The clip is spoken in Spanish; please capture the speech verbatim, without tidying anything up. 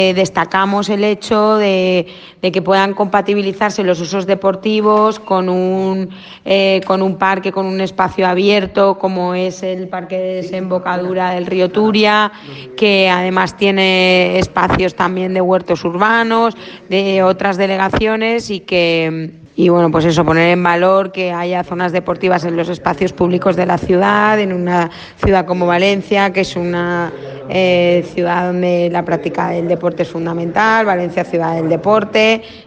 Eh, destacamos el hecho de, de que puedan compatibilizarse los usos deportivos con un, eh, con un parque, con un espacio abierto como es el Parque de Desembocadura del río Turia, que además tiene espacios también de huertos urbanos, de otras delegaciones y que... Y bueno, pues eso, poner en valor que haya zonas deportivas en los espacios públicos de la ciudad, en una ciudad como Valencia, que es una eh, ciudad donde la práctica del deporte es fundamental, Valencia ciudad del deporte,